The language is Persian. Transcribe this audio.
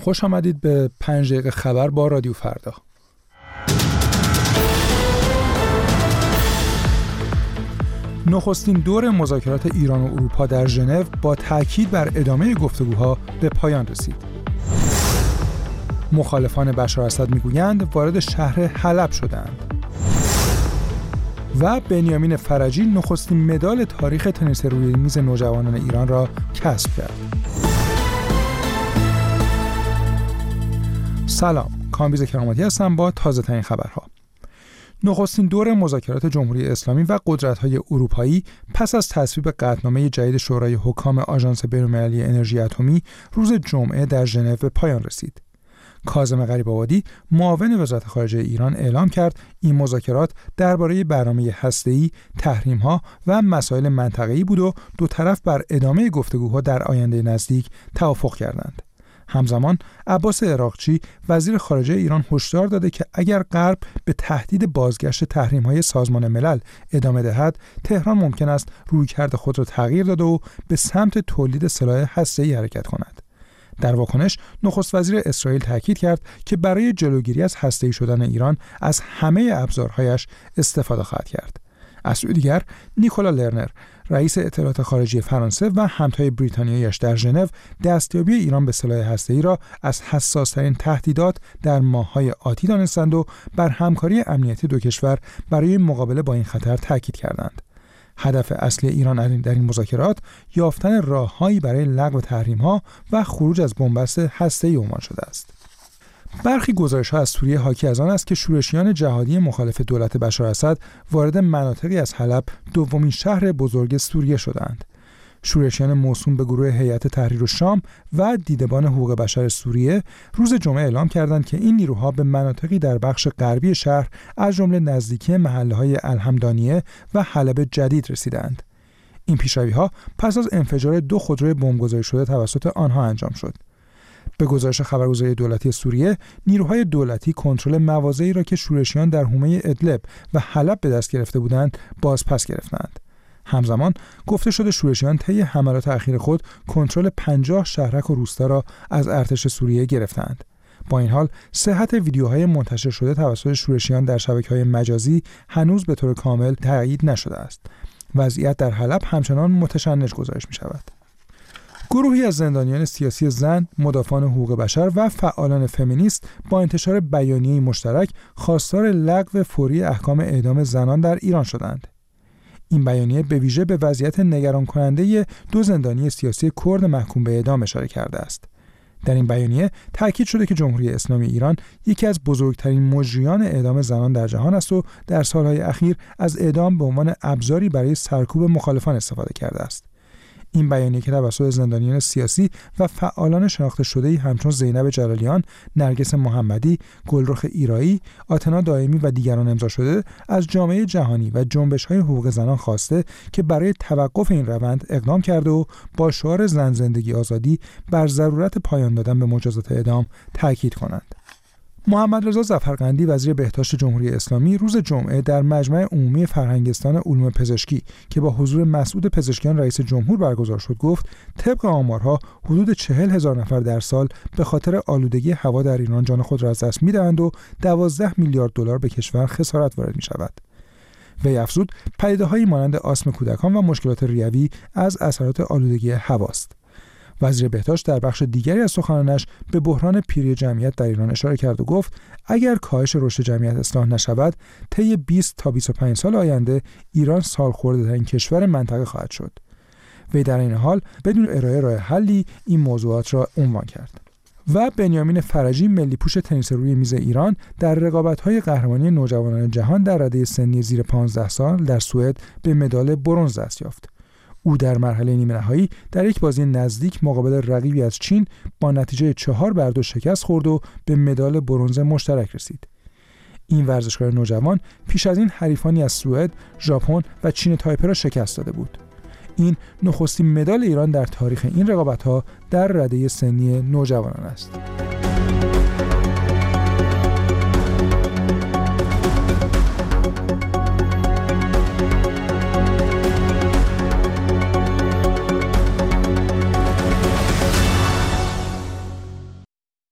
خوش آمدید به 5 دقیقه خبر با رادیو فردا. نخستین دور مذاکرات ایران و اروپا در ژنو با تأکید بر ادامه گفتگوها به پایان رسید. مخالفان بشار اسد میگویند وارد شهر حلب شدند. و بنیامین فرجی نخستین مدال تاریخ تنیس روی میز نوجوانان ایران را کسب کرد. سلام، کامبیز کرامتی هستم با تازه ترین خبرها. نخستین دور مذاکرات جمهوری اسلامی و قدرت‌های اروپایی پس از تصویب قطعنامه جدید شورای حکام آژانس بین‌المللی انرژی اتمی روز جمعه در ژنو به پایان رسید. کاظم غریب‌آبادی معاون وزارت خارجه ایران اعلام کرد این مذاکرات درباره برنامه هسته‌ای، تحریم‌ها و مسائل منطقه‌ای بود و دو طرف بر ادامه گفتگوها در آینده نزدیک توافق کردند. همزمان عباس عراقچی وزیر خارجه ایران هشدار داده که اگر غرب به تهدید بازگشت تحریم‌های سازمان ملل ادامه دهد، تهران ممکن است رویکرد خود را تغییر داده و به سمت تولید سلاح هسته‌ای حرکت کند. در واکنش نخست وزیر اسرائیل تاکید کرد که برای جلوگیری از هسته‌ای شدن ایران از همه ابزارهایش استفاده خواهد کرد. از سوی دیگر نیکولا لرنر رئیس اطلاعات خارجی فرانسه و همتای بریتانیایش در ژنو دستیابی ایران به سلاح هسته‌ای را از حساس‌ترین تهدیدات در ماه‌های آتی دانستند و بر همکاری امنیتی دو کشور برای مقابله با این خطر تاکید کردند. هدف اصلی ایران در این مذاکرات یافتن راه‌هایی برای لغو تحریم‌ها و خروج از بنبست هسته‌ای عنوان شده است. برخی گزارش‌ها از سوریه حاکی از آن است که شورشیان جهادی مخالف دولت بشار اسد وارد مناطقی از حلب، دومین شهر بزرگ سوریه شدند. شورشیان موسوم به گروه هیئت تحریر الشام و دیدبان حقوق بشر سوریه روز جمعه اعلام کردند که این نیروها به مناطقی در بخش غربی شهر از جمله نزدیکی محله‌های الحمدانیه و حلب جدید رسیدند. این پیشروی‌ها پس از انفجار 2 خودروی بمبگذاری شده توسط آنها انجام شد. به گزارش خبرگزاری دولتی سوریه، نیروهای دولتی کنترل مواضعی را که شورشیان در حومه ادلب و حلب به دست گرفته بودند بازپس گرفتند. همزمان گفته شده شورشیان طی حملات اخیر خود کنترل 50 شهرک و روستا را از ارتش سوریه گرفتند. با این حال صحت ویدیوهای منتشر شده توسط شورشیان در شبکه‌های مجازی هنوز به طور کامل تایید نشده است. وضعیت در حلب همچنان متشنج گزارش می‌شود. گروهی از زندانیان سیاسی زن، مدافعان حقوق بشر و فعالان فمینیست با انتشار بیانیه‌ای مشترک خواستار لغو فوری احکام اعدام زنان در ایران شدند. این بیانیه به ویژه به وضعیت نگران کننده 2 زندانی سیاسی کرد محکوم به اعدام اشاره کرده است. در این بیانیه تاکید شده که جمهوری اسلامی ایران یکی از بزرگترین مجریان اعدام زنان در جهان است و در سالهای اخیر از اعدام به عنوان ابزاری برای سرکوب مخالفان استفاده کرده است. این بیانیه که توسط زندانیان سیاسی و فعالان شناخته شده‌ای همچون زینب جلالیان، نرگس محمدی، گلرخ ایرایی، آتنا دائمی و دیگران امضا شده، از جامعه جهانی و جنبش‌های حقوق زنان خواسته که برای توقف این روند اقدام کرده و با شعار زن زندگی آزادی بر ضرورت پایان دادن به مجازات اعدام تاکید کنند. محمد رضا ظفرقندی وزیر بهداشت جمهوری اسلامی روز جمعه در مجمع عمومی فرهنگستان علوم پزشکی که با حضور مسعود پزشکیان رئیس جمهور برگزار شد گفت طبق آمارها حدود 40,000 نفر در سال به خاطر آلودگی هوا در ایران جان خود را از دست می‌دهند و 12 میلیارد دلار به کشور خسارت وارد می‌شود. وی افزود پدیده‌هایی مانند آسم کودکان و مشکلات ریوی از اثرات آلودگی هواست. وزیر بهداشت در بخش دیگری از سخنانش به بحران پیری جمعیت در ایران اشاره کرد و گفت اگر کاهش رشد جمعیت اصلاح نشود، طی 20 تا 25 سال آینده ایران سالخورده‌ترین کشور منطقه خواهد شد. وی در این حال بدون ارائه راه حلی این موضوعات را عنوان کرد. و بنیامین فرجی ملی پوش تنیس روی میز ایران در رقابت‌های قهرمانی نوجوانان جهان در رده سنی زیر 15 سال در سوئد به مدال برنز دست یافت. او در مرحله نیمه نهایی در یک بازی نزدیک مقابل رقیبی از چین با نتیجه 4-2 شکست خورد و به مدال برنز مشترک رسید. این ورزشکار نوجوان پیش از این حریفانی از سوئد، ژاپن و چین تایپه را شکست داده بود. این نخستین مدال ایران در تاریخ این رقابت‌ها در رده سنی نوجوانان است.